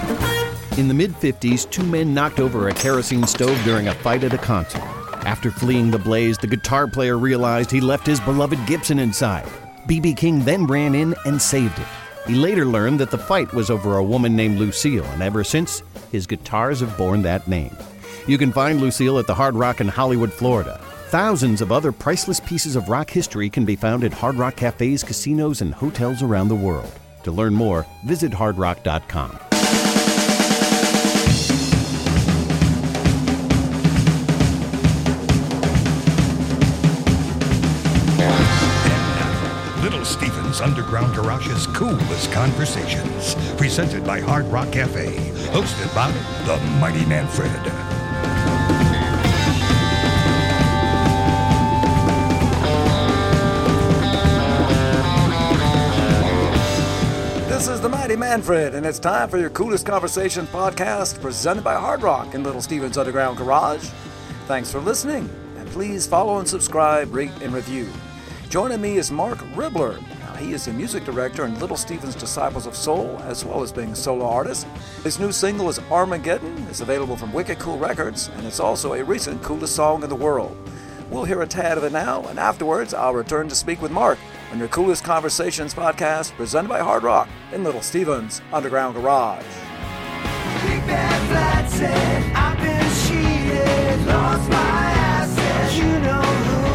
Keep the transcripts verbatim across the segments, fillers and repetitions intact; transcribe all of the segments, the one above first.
In the mid-fifties, two men knocked over a kerosene stove during a fight at a concert. After fleeing the blaze, the guitar player realized he left his beloved Gibson inside. B B King then ran in and saved it. He later learned that the fight was over a woman named Lucille, and ever since, his guitars have borne that name. You can find Lucille at the Hard Rock in Hollywood, Florida. Thousands of other priceless pieces of rock history can be found at Hard Rock cafes, casinos, and hotels around the world. To learn more, visit hard rock dot com. Stevens Underground Garage's Coolest Conversations, presented by Hard Rock Cafe, hosted by the Mighty Manfred. This is the Mighty Manfred, and it's time for your Coolest Conversations podcast, presented by Hard Rock in Little Stevens Underground Garage. Thanks for listening, and please follow and subscribe, rate, and review. Joining me is Mark Ribler. Now, he is the music director in Little Stevens Disciples of Soul, as well as being a solo artist. His new single is Armageddon. It's available from Wicked Cool Records, and it's also a recent Coolest Song in the World. We'll hear a tad of it now, and afterwards I'll return to speak with Mark on your Coolest Conversations podcast, presented by Hard Rock in Little Stevens Underground Garage. Big bad flat said, I've been cheated, lost my assets, you know who.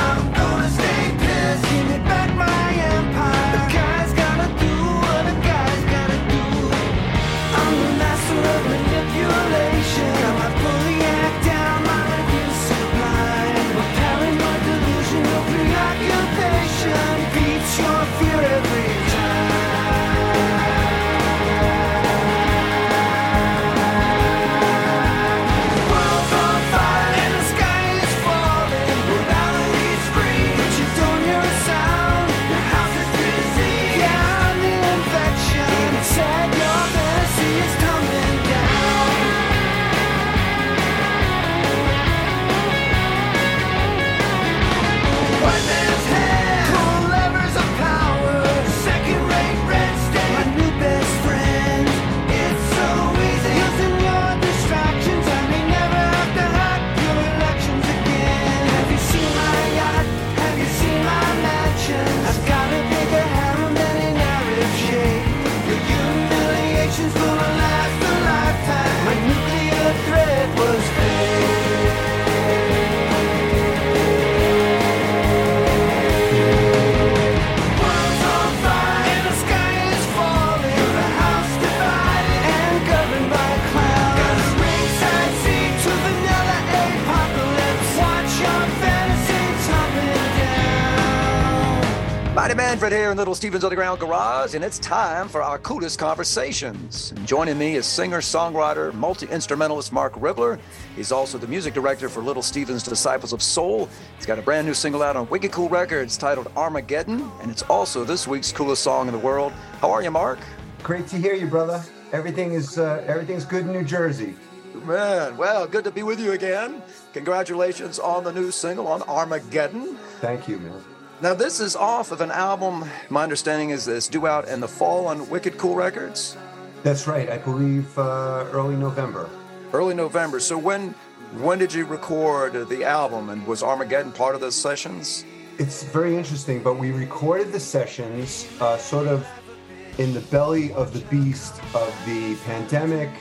Give me back my empire. The guy's gotta do what a guy's gotta do. I'm the master of manipulation. I pull the act down, my review sublime. A paranoid delusional preoccupation beats your fear every Manfred here in Little Stevens Underground Garage, and it's time for our Coolest Conversations. And joining me is singer-songwriter, multi-instrumentalist Mark Ribler. He's also the music director for Little Stevens Disciples of Soul. He's got a brand new single out on Wicked Cool Records titled Armageddon, and it's also this week's coolest song in the world. How are you, Mark? Great to hear you, brother. Everything is uh, everything's good in New Jersey. Man, well, good to be with you again. Congratulations on the new single on Armageddon. Thank you, man. Now, this is off of an album, my understanding is it's due out in the fall on Wicked Cool Records? That's right. I believe uh, early November. Early November. So when when did you record the album, and was Armageddon part of those sessions? It's very interesting, but we recorded the sessions uh, sort of in the belly of the beast of the pandemic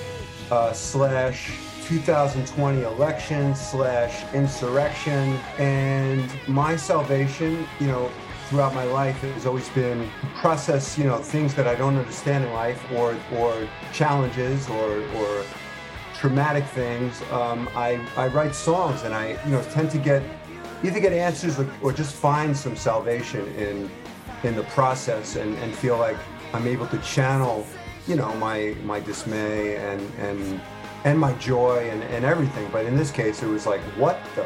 uh, slash two thousand twenty election slash insurrection, and my salvation, you know, throughout my life has always been to process, you know, things that I don't understand in life, or or challenges, or or traumatic things. Um, I I write songs, and I you know tend to get either get answers or, or just find some salvation in in the process, and, and feel like I'm able to channel, you know, my my dismay and and. and my joy and, and everything. But in this case, it was like, what the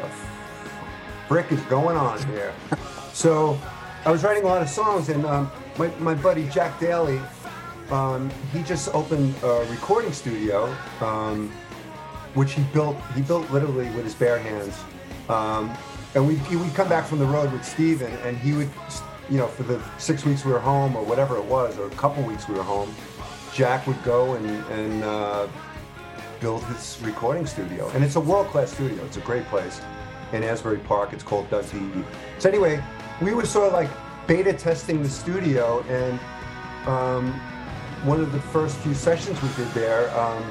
frick is going on here? So I was writing a lot of songs, and um, my, my buddy Jack Daly, um, he just opened a recording studio, um, which he built, he built literally with his bare hands. Um, and we we'd come back from the road with Steven, and he would, you know, for the six weeks we were home, or whatever it was, or a couple weeks we were home, Jack would go and, and uh, build his recording studio. And it's a world-class studio. It's a great place in Asbury Park. It's called Doug D. So anyway, we were sort of like beta testing the studio, and um, one of the first few sessions we did there, um,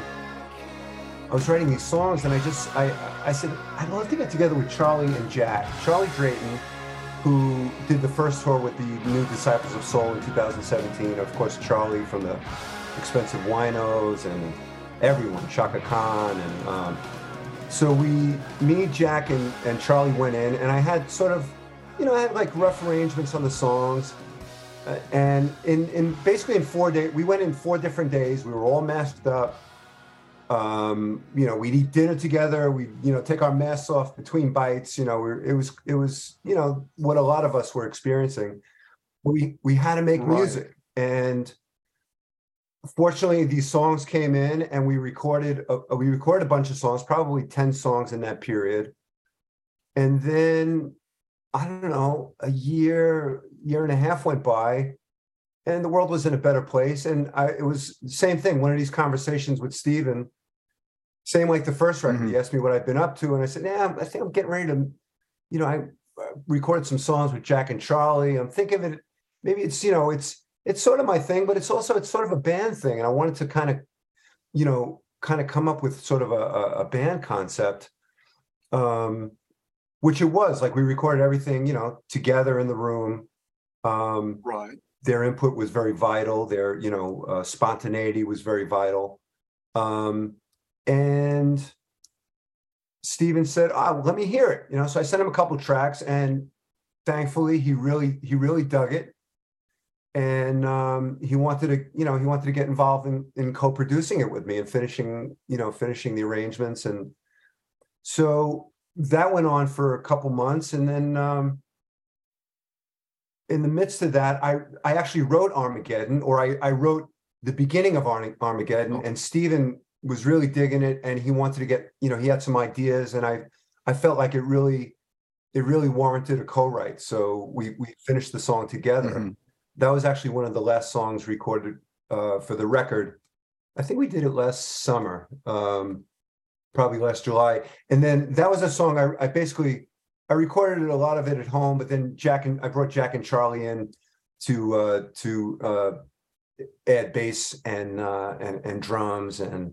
I was writing these songs, and I just, I, I said, I'd love to get together with Charlie and Jack. Charlie Drayton, who did the first tour with the new Disciples of Soul in two thousand seventeen. Of course, Charlie from the Expensive Winos and everyone, Chaka Khan. And um, so we, me, Jack, and, and Charlie went in, and I had sort of, you know, I had like rough arrangements on the songs. Uh, and in, in basically in four days, we went in four different days. We were all masked up. Um, you know, we'd eat dinner together. We, you know, take our masks off between bites. You know, we're, it was, it was, you know, what a lot of us were experiencing. We we had to make Right. music, and fortunately, these songs came in, and we recorded. A, we recorded a bunch of songs, probably ten songs in that period, and then I don't know, a year, year and a half went by, and the world was in a better place. And I, it was the same thing. One of these conversations with Steven. Same like the first record. Mhm. He asked me what I'd been up to, and I said, "Yeah, I think I'm getting ready to, you know, I uh, recorded some songs with Jack and Charlie. I'm thinking of it. Maybe it's, you know, it's it's sort of my thing, but it's also it's sort of a band thing, and I wanted to kind of, you know, kind of come up with sort of a, a, a band concept, um, which it was. Like we recorded everything, you know, together in the room. Um, Right. their input was very vital. Their, you know, uh, spontaneity was very vital. Um, and Steven said, "Oh, let me hear it." You know, so I sent him a couple tracks, and thankfully he really, he really dug it. And um, he wanted to, you know, he wanted to get involved in, in co-producing it with me and finishing, you know, finishing the arrangements. And so that went on for a couple months. And then um, in the midst of that, I, I actually wrote Armageddon, or I, I wrote the beginning of Ar- Armageddon, Oh. and Steven was really digging it, and he wanted to get, you know, he had some ideas, and I, I felt like it really, it really warranted a co-write. So we, we finished the song together. Mhm. That was actually one of the last songs recorded uh, for the record. I think we did it last summer, um, probably last July. And then that was a song I, I basically, I recorded it, a lot of it at home, but then Jack and I brought Jack and Charlie in to uh, to uh, add bass and, uh, and and drums. And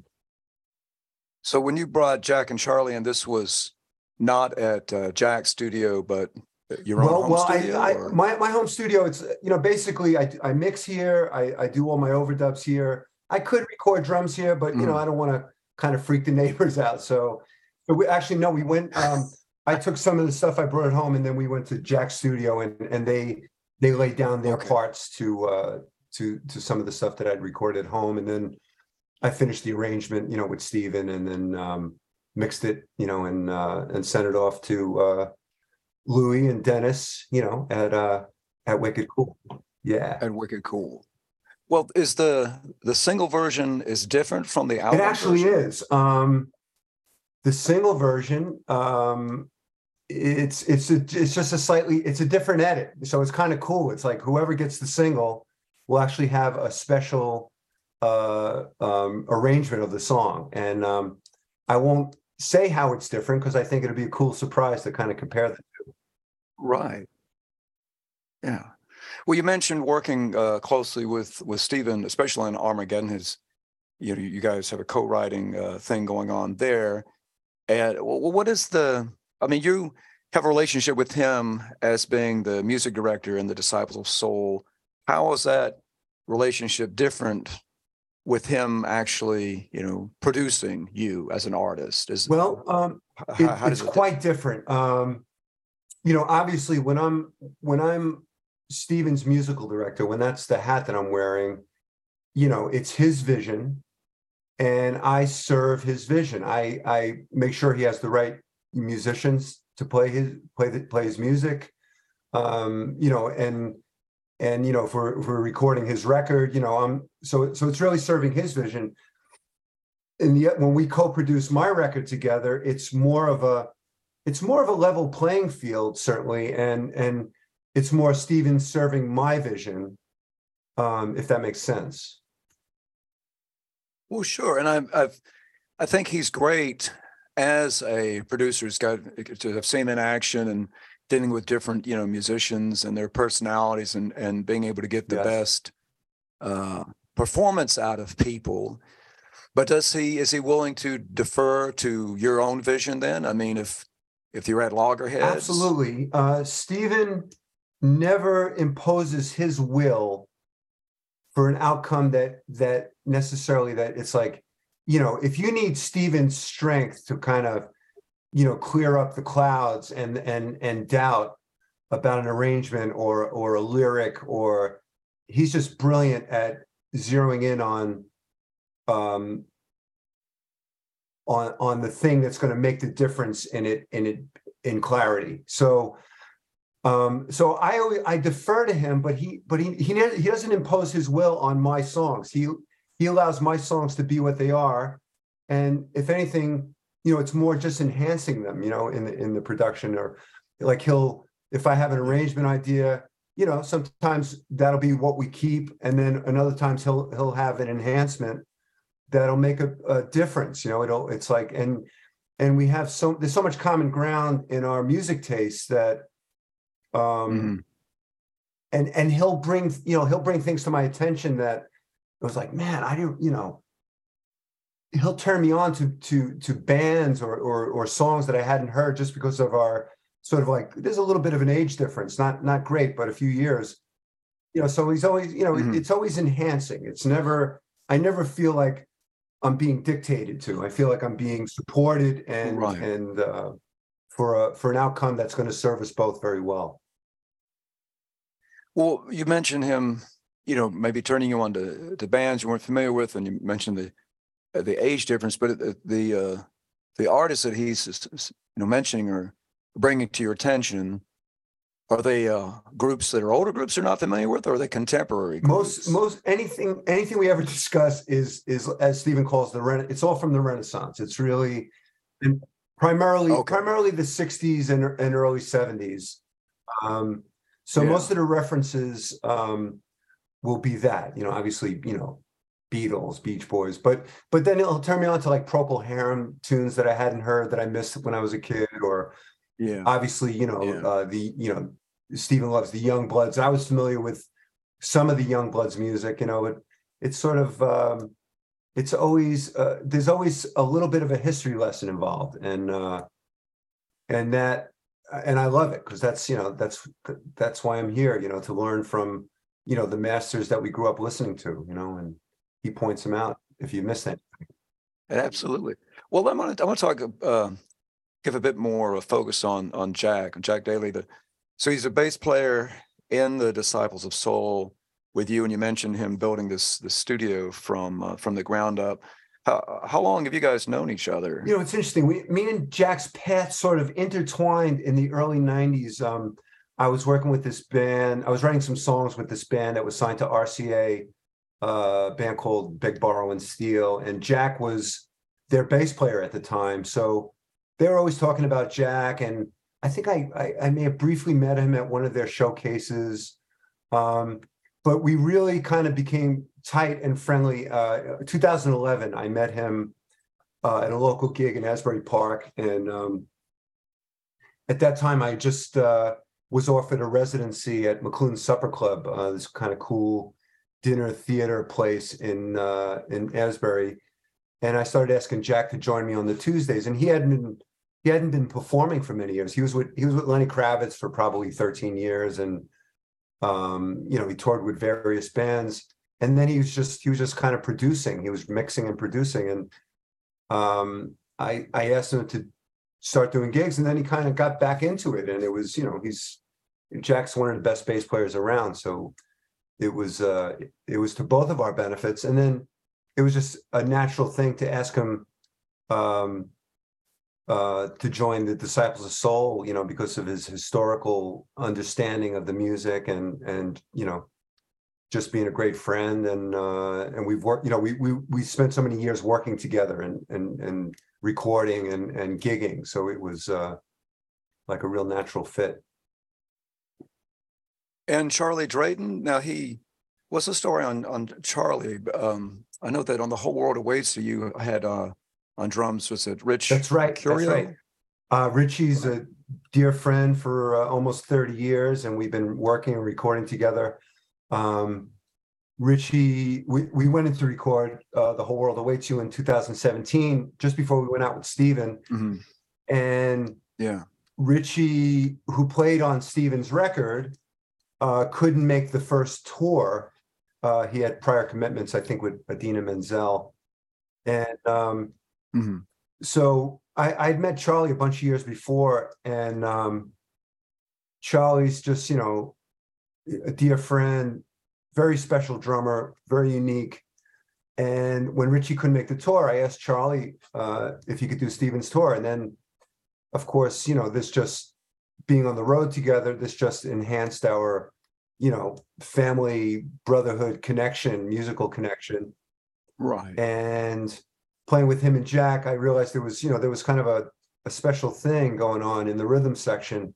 So when you brought Jack and Charlie in, this was not at uh, Jack's studio, but your own well, home well, studio? I, I or- my my home studio. It's, you know, basically I I mix here. I I do all my overdubs here. I could record drums here, but you know, Mhm. I don't want to kind of freak the neighbors out. So, but we actually no, we went. Um, I took some of the stuff I brought at home, and then we went to Jack's studio, and and they they laid down their Okay. parts to uh to to some of the stuff that I'd recorded at home, and then I finished the arrangement, you know, with Steven, and then um, mixed it, you know, and uh, and sent it off to uh, Louis and Dennis, you know, at uh, at Wicked Cool. Yeah, and Wicked Cool. Well, is the the single version is different from the album? it actually version? is. Um, the single version, um, it's it's a, it's just a slightly, it's a different edit, so it's kind of cool. It's like whoever gets the single will actually have a special uh, um, arrangement of the song, and um, I won't say how it's different because I think it'll be a cool surprise to kind of compare the two. Right. Yeah. Well, you mentioned working uh, closely with with Steven, especially in Armageddon. His, you know, you guys have a co-writing uh, thing going on there. And wh- what is the? I mean, you have a relationship with him as being the music director in the Disciples of Soul. How is that relationship different with him actually, you know, producing you as an artist? Is Well, um, h- it, how, how it's does it quite different. Um, you know, obviously, when I'm when I'm Steven's musical director, when that's the hat that I'm wearing, you know, it's his vision, and I serve his vision. I I make sure he has the right musicians to play his play the, play his music. Um, you know, and and you know, if we're, if we're recording his record, you know, I'm so so it's really serving his vision. And yet, when we co-produce my record together, it's more of a it's more of a level playing field, certainly, and and it's more Steven serving my vision, um, if that makes sense. Well, sure. And I'm, I've, I think he's great as a producer. He's got to have seen in action and dealing with different, you know, musicians and their personalities and, and being able to get the Yes. best uh, performance out of people. But does he, is he willing to defer to your own vision then? I mean, if, if you're at loggerheads? Absolutely. Uh, Stephen never imposes his will for an outcome that that necessarily that it's like, you know, if you need Stephen's strength to kind of, you know, clear up the clouds and and and doubt about an arrangement or or a lyric, or he's just brilliant at zeroing in on um on on the thing that's going to make the difference in it in it in clarity. So um so I always I defer to him, but he but he he he doesn't impose his will on my songs. He he allows my songs to be what they are, and if anything, you know, it's more just enhancing them, you know, in the in the production. Or like he'll, if I have an arrangement idea, you know, sometimes that'll be what we keep, and then another times he'll he'll have an enhancement that'll make a, a difference. You know, it'll it's like and and we have so there's so much common ground in our music tastes that um Mhm. and and he'll bring, you know, he'll bring things to my attention that it was like, man, I didn't, you know, he'll turn me on to to to bands or or or songs that I hadn't heard just because of our sort of like, there's a little bit of an age difference, not not great, but a few years, you know. So he's always, you know, Mhm. it's always enhancing. It's never, I never feel like I'm being dictated to. I feel like I'm being supported and Right. and uh, for a for an outcome that's going to serve us both very well. Well, you mentioned him, you know, maybe turning you on to, to bands you weren't familiar with, and you mentioned the uh, the age difference, but the the, uh, the artists that he's you know mentioning or bringing to your attention, are they uh, groups that are older groups you're not familiar with, or are they contemporary Most groups? most anything anything we ever discuss is is as Stephen calls the Rena, it's all from the Renaissance. It's really and primarily Okay. primarily the sixties and, and early seventies. Um, so Yeah. most of the references um, will be that, you know, obviously, you know, Beatles, Beach Boys, but but then it'll turn me on to like Procol Harum tunes that I hadn't heard that I missed when I was a kid, or Yeah. obviously, you know, Yeah. uh, the you know Stephen loves the Youngbloods. I was familiar with some of the Youngbloods music, you know, but it's sort of um, it's always uh, there's always a little bit of a history lesson involved, and uh, and that and I love it because that's, you know, that's that's why I'm here, you know, to learn from, you know, the masters that we grew up listening to, you know, and he points them out if you miss that. Absolutely. Well, I'm gonna I want to talk, uh, give a bit more of a focus on on Jack, Jack Daly. The, so he's a bass player in the Disciples of Soul with you, and you mentioned him building this this studio from uh, from the ground up. How how long have you guys known each other? You know, it's interesting. We, me and Jack's paths sort of intertwined in the early nineties. Um, I was working with this band. I was writing some songs with this band that was signed to R C A, a band called Big Borrow and Steel, and Jack was their bass player at the time. So they were always talking about Jack, and I think I I, I may have briefly met him at one of their showcases. Um, but we really kind of became tight and friendly. Uh, two thousand eleven, I met him uh, at a local gig in Asbury Park, and um, at that time, I just uh, was offered a residency at McLuhan Supper Club, uh, this kind of cool dinner theater place in uh, in Asbury, and I started asking Jack to join me on the Tuesdays, and he hadn't been he hadn't been performing for many years. He was with he was with Lenny Kravitz for probably thirteen years, and um, you know, he toured with various bands, and then he was just he was just kind of producing. He was mixing and producing, and um, I I asked him to start doing gigs, and then he kind of got back into it, and it was, you know, he's Jack's one of the best bass players around, so it was uh it was to both of our benefits, and then it was just a natural thing to ask him um uh to join the Disciples of Soul, you know, because of his historical understanding of the music, and and you know, just being a great friend, and uh and we've worked, you know, we we we spent so many years working together and and and recording and and gigging, so it was uh like a real natural fit. And Charlie Drayton, now he what's the story on on Charlie? Um, I know that on The Whole World Awaits You, you had uh, on drums, was it Rich? That's right. Curio? That's right. Uh, Richie's a dear friend for uh, almost thirty years, and we've been working and recording together. Um, Richie, we, we went in to record uh, The Whole World Awaits You in two thousand seventeen, just before we went out with Steven. Mm-hmm. And yeah, Richie, who played on Steven's record, uh, couldn't make the first tour. Uh, he had prior commitments, I think, with Idina Menzel. And um, mm-hmm. so I, I'd met Charlie a bunch of years before, and um, Charlie's just, you know, a dear friend, very special drummer, very unique. And when Richie couldn't make the tour, I asked Charlie uh, if he could do Steven's tour. And then, of course, you know, this just being on the road together, this just enhanced our, you know, family brotherhood connection, musical connection. Right. And playing with him and Jack, I realized there was, you know, there was kind of a, a special thing going on in the rhythm section.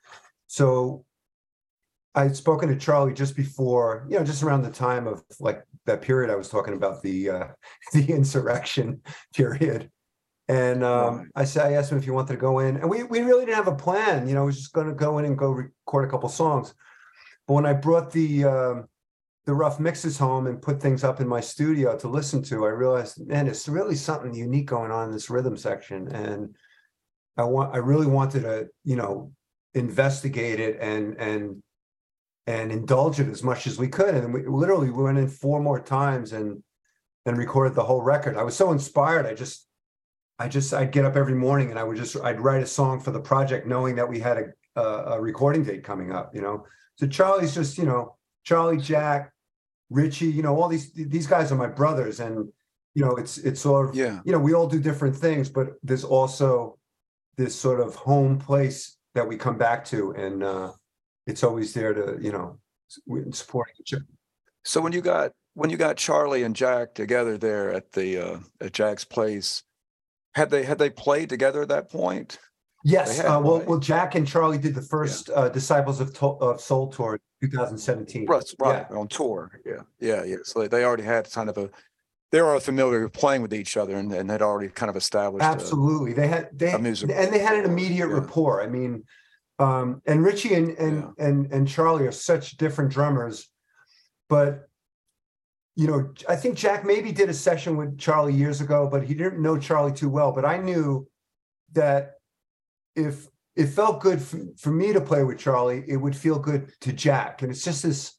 So I'd spoken to Charlie just before, you know, just around the time of like that period I was talking about, the uh, the insurrection period. And um, right. I said, I asked him if he wanted to go in, and we we really didn't have a plan. You know, we was just going to go in and go record a couple songs. But when I brought the um, the rough mixes home and put things up in my studio to listen to, I realized, man, it's really something unique going on in this rhythm section, and I want, I really wanted to, you know, investigate it and and and indulge it as much as we could. And we literally we went in four more times and and recorded the whole record. I was so inspired. I just, I just, I'd get up every morning and I would just, I'd write a song for the project, knowing that we had a, a, a recording date coming up, you know? So Charlie's just, you know, Charlie, Jack, Richie, you know, all these, these guys are my brothers. And, you know, it's, it's sort of, yeah. you know, we all do different things, but there's also this sort of home place that we come back to. And uh, it's always there to, you know, supporting each other. So when you got, when you got Charlie and Jack together there at the, uh, at Jack's place, had they, had they played together at that point? Yes. Had, uh, well, right? well, Jack and Charlie did the first yeah. uh, Disciples of, to- of Soul tour in twenty seventeen. Right, right, yeah. on tour. Yeah, yeah, yeah. So they already had kind of a, they were familiar with playing with each other and, and had already kind of established. Absolutely. A, they had, they, and they had an immediate yeah. rapport. I mean, um, and Richie and, and, yeah. and, and Charlie are such different drummers, but you know, I think Jack maybe did a session with Charlie years ago, but he didn't know Charlie too well. But I knew that if it felt good for, for me to play with Charlie, it would feel good to Jack. And it's just this,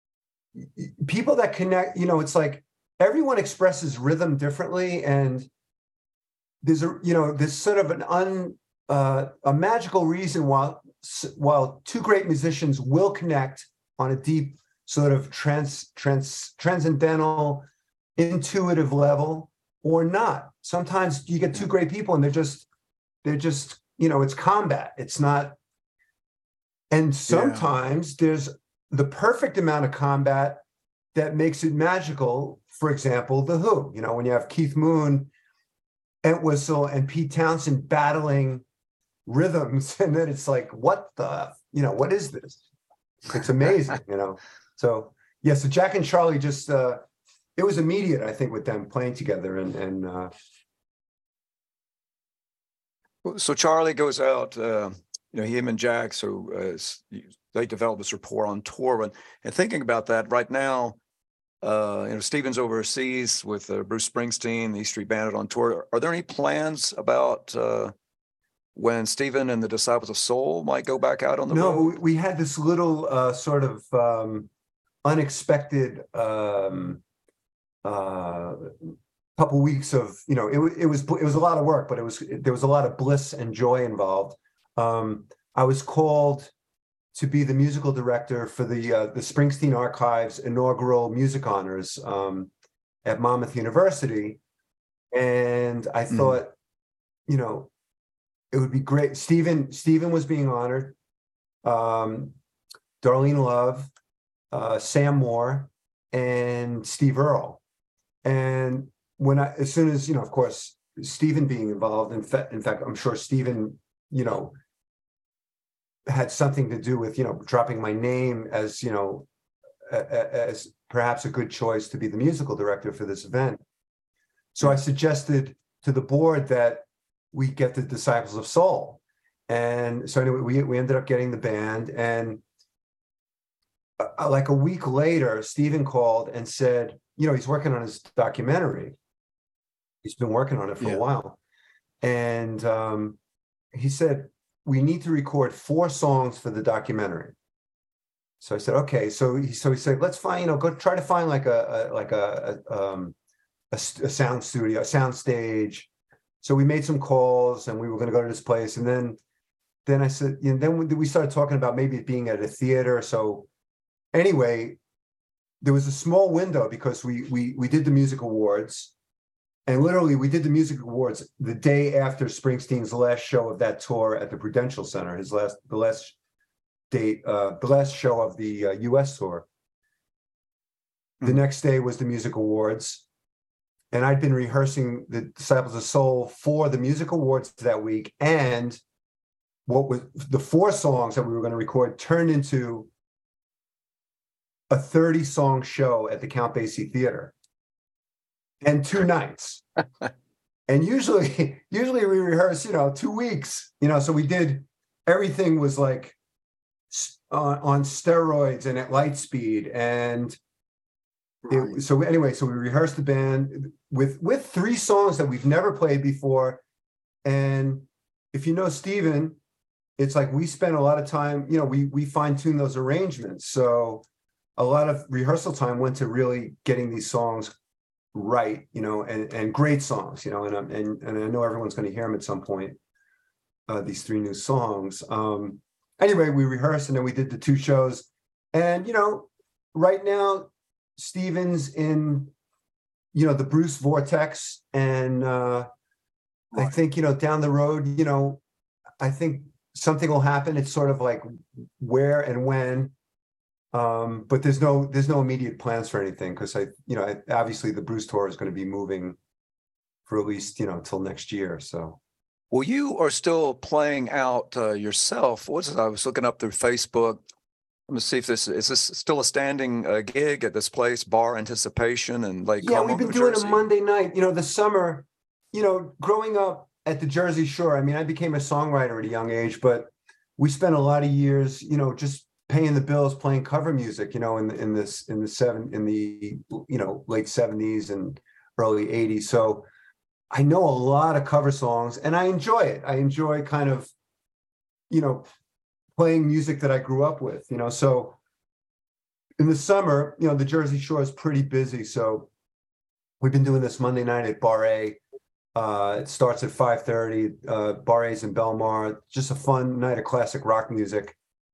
people that connect, you know, it's like everyone expresses rhythm differently. And there's a, you know, there's sort of an un, uh, a magical reason why, while two great musicians will connect on a deep sort of trans, trans, transcendental, intuitive level or not. Sometimes you get two great people and they're just, they're just, you know, it's combat. It's not. And sometimes yeah. there's the perfect amount of combat that makes it magical. For example, The Who, you know, when you have Keith Moon, Entwistle, and Pete Townsend battling rhythms, and then it's like, what the, you know, what is this? It's amazing, you know? So, yeah, so Jack and Charlie just, uh, it was immediate, I think, with them playing together. And, and uh, so Charlie goes out, uh, you know, him and Jack, so uh, they develop this rapport on tour. And, and thinking about that right now, uh, you know, Steven's overseas with uh, Bruce Springsteen, the E Street Band on tour. Are there any plans about uh, when Steven and the Disciples of Soul might go back out on the no, road? No, we had this little uh, sort of um, unexpected um, uh, couple weeks of, you know, it, it was it was a lot of work, but it was there was a lot of bliss and joy involved. Um, I was called to be the musical director for the uh, the Springsteen Archives inaugural music honors um, at Monmouth University, and I mm. thought, you know, it would be great. Steven Steven was being honored, um, Darlene Love, uh, Sam Moore, and Steve Earle. And when I, as soon as, you know, of course, Steven being involved, in, fa- in fact, I'm sure Steven, you know, had something to do with, you know, dropping my name as, you know, as perhaps a good choice to be the musical director for this event. So I suggested to the board that we get the Disciples of Soul. And so anyway, we, we ended up getting the band. And uh, like a week later, Stephen called and said, you know, he's working on his documentary. He's been working on it for yeah. a while. And um, he said, we need to record four songs for the documentary. So I said, okay. So he, so he said, let's find, you know, go try to find like a, a like a, a, um, a, a sound studio, a sound stage. So we made some calls and we were going to go to this place. And then, then I said, you know, then we started talking about maybe it being at a theater. So anyway, there was a small window because we, we, we did the music awards. And literally, we did the music awards the day after Springsteen's last show of that tour at the Prudential Center, his last, the last date, uh, the last show of the uh, U S tour. Mm-hmm. The next day was the music awards. And I'd been rehearsing the Disciples of Soul for the music awards that week. And what was the four songs that we were going to record turned into a thirty song show at the Count Basie Theater. And two nights. And usually, usually we rehearse, you know, two weeks, you know, so we did, everything was like on, on steroids and at light speed. And right. it, so anyway, so we rehearsed the band with, with three songs that we've never played before. And if you know Stephen, it's like we spent a lot of time, you know, we, we fine tune those arrangements. So a lot of rehearsal time went to really getting these songs right, you know, and and great songs, you know, and and and I know everyone's going to hear them at some point. Uh, these three new songs. Um, anyway, we rehearsed and then we did the two shows, and you know, right now, Stephen's in, you know, the Bruce Vortex, and uh, right. I think you know down the road, you know, I think something will happen. It's sort of like where and when. Um, but there's no there's no immediate plans for anything because I you know I, obviously the Bruce tour is going to be moving for at least you know till next year. So, well, you are still playing out uh, yourself. What's it? I was looking up through Facebook. Let me see if this is this still a standing uh, gig at this place, Bar Anticipation and Lake Yeah, Como, we've been New doing Jersey. a Monday night. You know, the summer. You know, growing up at the Jersey Shore. I mean, I became a songwriter at a young age, but we spent a lot of years, you know, just paying the bills, playing cover music, you know, in the, in this in the seven in the you know late seventies and early eighties. So I know a lot of cover songs, and I enjoy it. I enjoy kind of, you know, playing music that I grew up with. You know, so in the summer, you know, the Jersey Shore is pretty busy. So we've been doing this Monday night at Bar A. Uh, it starts at five thirty. Uh, Bar A's in Belmar. Just a fun night of classic rock music.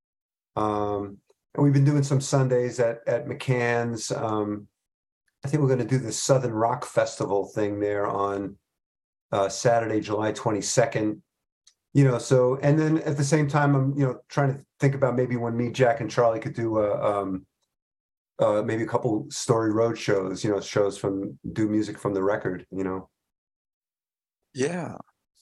Um, and we've been doing some Sundays at, at McCann's. Um, I think we're going to do the Southern Rock Festival thing there on uh, Saturday, July twenty-second. You know, so, and then at the same time, I'm, you know, trying to think about maybe when me, Jack, and Charlie could do a, um, uh, maybe a couple Story Road shows, you know, shows from, do music from the record, you know. Yeah.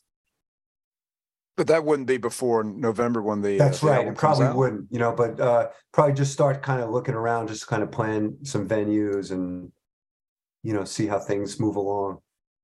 But that wouldn't be before November when the that's uh, the right. It probably wouldn't, you know, but uh, probably just start kind of looking around, just kind of plan some venues and, you know, see how things move along.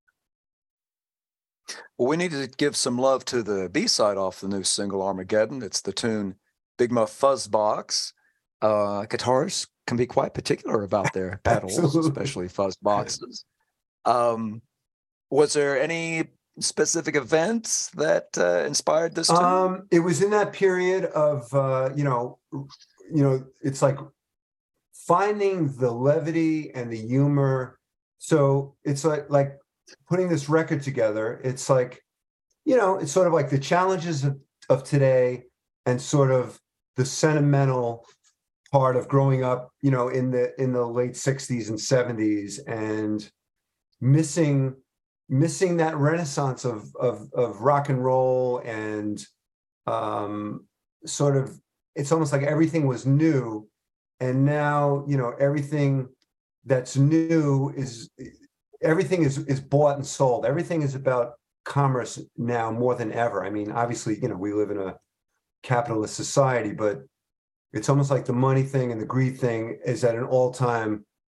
Well, we need to give some love to the B-side off the new single Armageddon. It's the tune Big Muff Fuzzbox. Uh, guitarists can be quite particular about their pedals, especially fuzz boxes. Um, was there any specific events that uh, inspired this tune? Um, it was in that period of, uh, you know, you know, it's like finding the levity and the humor. So it's like, like putting this record together. It's like, you know, it's sort of like the challenges of, of today and sort of the sentimental part of growing up, you know, in the, in the late sixties and seventies and missing missing that renaissance of of of rock and roll and um sort of it's almost like everything was new, and now you know everything that's new is everything is is bought and sold. Everything is about commerce now more than ever. I mean, obviously, you know, we live in a capitalist society, but it's almost like the money thing and the greed thing is at an all-time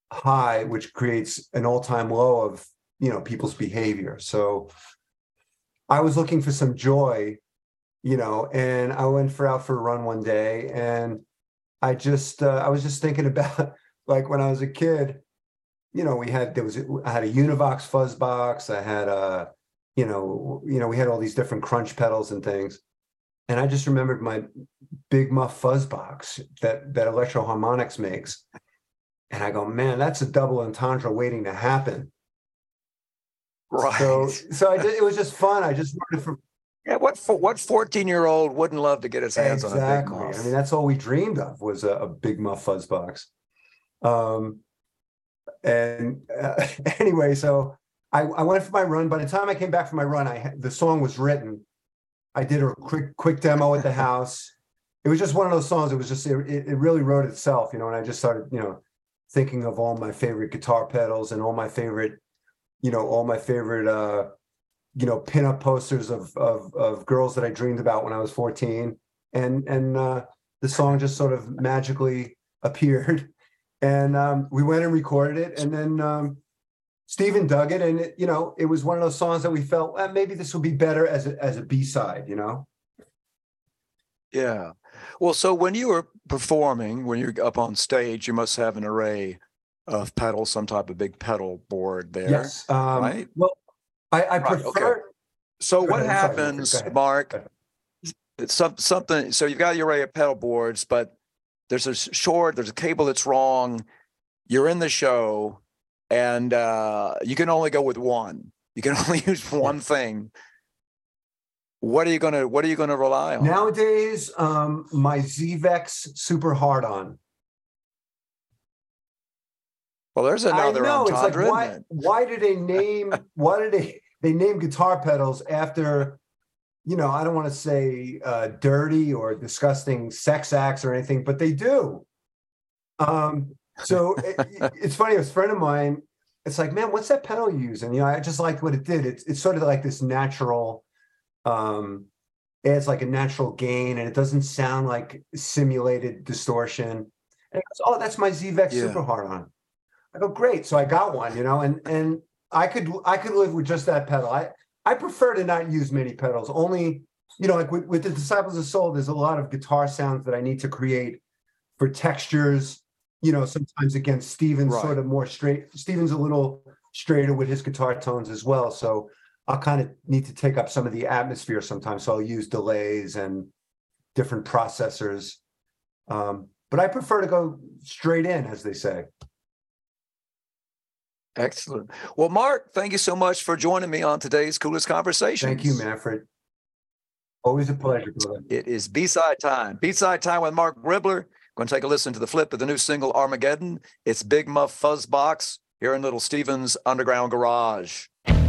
high, which creates an all-time low of, you know, people's behavior. So I was looking for some joy, you know, and I went for out for a run one day, and I just, uh, I was just thinking about, like, when I was a kid, you know, we had, there was, I had a Univox fuzz box. I had a, you know, you know, we had all these different crunch pedals and things. And I just remembered my Big Muff fuzz box that, that Electro Harmonix makes. And I go, man, that's a double entendre waiting to happen. Right. So, so I did, it was just fun. I just learned from. Yeah, what what fourteen-year-old wouldn't love to get his hands Exactly. on a Big Muff? I mean, that's all we dreamed of was a, a Big Muff fuzz box. Um, and uh, anyway, so I, I went for my run. By the time I came back from my run, I the song was written. I did a quick quick demo at the house. It was just one of those songs. It was just it, it really wrote itself, you know. And I just started, you know, thinking of all my favorite guitar pedals and all my favorite, you know, all my favorite, uh, you know, pinup posters of of of girls that I dreamed about when I was fourteen, and and uh, the song just sort of magically appeared, and um, we went and recorded it, and then um, Steven dug it, and it, you know, it was one of those songs that we felt, eh, maybe this would be better as a as a B-side, you know. Yeah. Well, so when you were performing, when you're up on stage, you must have an array of pedals, some type of big pedal board there. Yes. Um, right. Well, I, I Right, prefer. okay. So Go what ahead, I'm sorry, happens, go ahead. Mark? Go ahead. It's some, something. So you've got your array of pedal boards, but there's a short, there's a cable that's wrong. You're in the show, and uh, you can only go with one. You can only use one thing. What are you gonna What are you gonna rely on? Nowadays, um, my Z-Vex Super Hard-On. Well, there's another I know, it's like, entendre, why, isn't it? why did they name, why did they, they name guitar pedals after, you know, I don't want to say uh, dirty or disgusting sex acts or anything, but they do. Um, so it, it's funny, a friend of mine, it's like, man, what's that pedal you use? And, you know, I just liked what it did. It's, it's sort of like this natural, um, adds like a natural gain, and it doesn't sound like simulated distortion. And it goes, oh, that's my Z-Vex Yeah. Super Hard-On. I go, great. So I got one, you know, and and I could I could live with just that pedal. I I prefer to not use many pedals. Only, you know, like with, with the Disciples of Soul, there's a lot of guitar sounds that I need to create for textures. You know, sometimes against Steven's Right. sort of more straight. Steven's a little straighter with his guitar tones as well. So I'll kind of need to take up some of the atmosphere sometimes. So I'll use delays and different processors. Um, but I prefer to go straight in, as they say. Excellent. Well, Mark, thank you so much for joining me on today's Coolest Conversations. Thank you, Manfred. Always a pleasure, brother. It is B-side time. B-side time with Mark Ribler. Going to take a listen to the flip of the new single Armageddon. It's Big Muff Fuzz Box here in Little Steven's Underground Garage.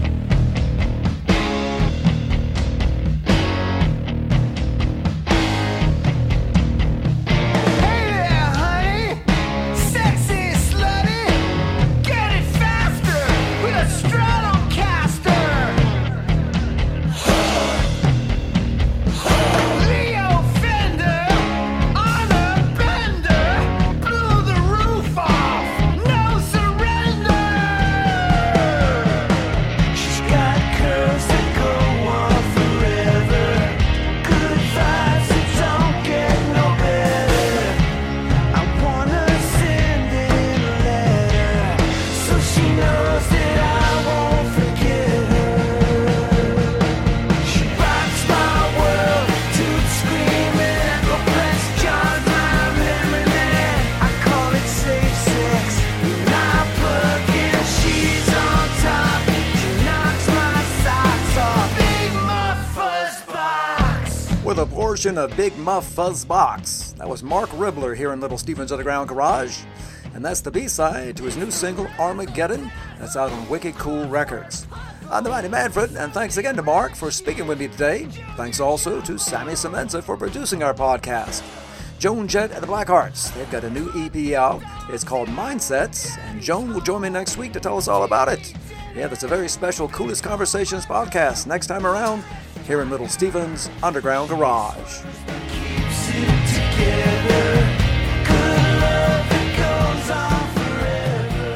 With a portion of Big Muff Fuzz Box. That was Mark Ribler here in Little Steven's Underground Garage. And that's the B-side to his new single, Armageddon. That's out on Wicked Cool Records. I'm the Mighty Manfred, and thanks again to Mark for speaking with me today. Thanks also to Sammy Semenza for producing our podcast. Joan Jett and the Blackhearts, they've got a new E P out. It's called Mindsets, and Joan will join me next week to tell us all about it. Yeah, that's a very special Coolest Conversations podcast next time around here in Little Steven's Underground Garage. Keeps it together. Good love that goes on forever.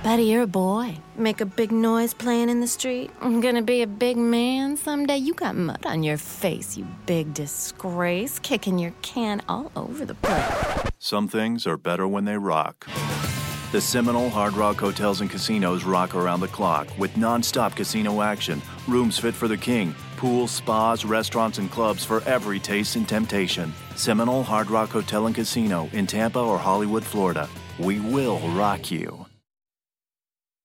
Bet you're a boy. Make a big noise playing in the street. Gonna be a big man someday. You got mud on your face, you big disgrace. Kicking your can all over the place. Some things are better when they rock. The Seminole Hard Rock Hotels and Casinos rock around the clock with non-stop casino action, rooms fit for the king, pools, spas, restaurants, and clubs for every taste and temptation. Seminole Hard Rock Hotel and Casino in Tampa or Hollywood, Florida. We will rock you.